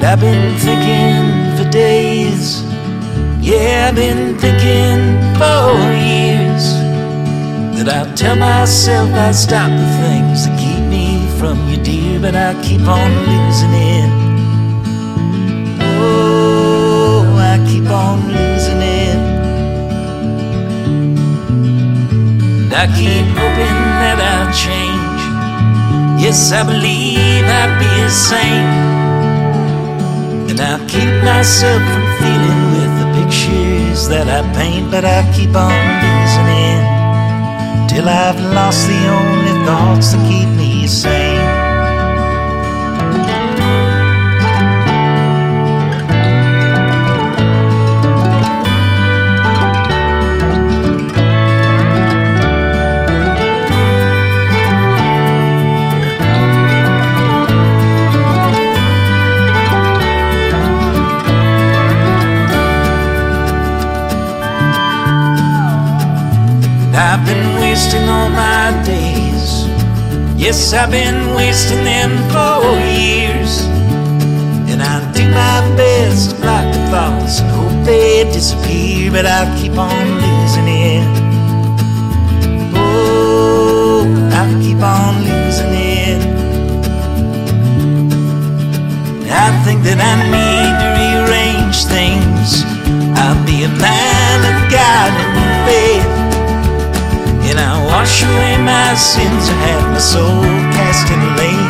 I've been thinking for days, yeah, I've been thinking for years, that I'll tell myself I'll stop the things that keep me from you, dear, but I keep on losing it. Oh, I keep on losing it. And I keep hoping that I'll change. Yes, I believe I'll be a saint. And I'll keep myself from feeling with the pictures that I paint, but I keep on losing it till I've lost the only thoughts that keep me sane. I've been wasting all my days. Yes, I've been wasting them for years. And I do my best to block the thoughts and hope they disappear, but I keep on losing it. Oh, I keep on losing it. I think that I need to rearrange things. I'll be a man of God and faith, and I wash away my sins. I have my soul cast in a lake.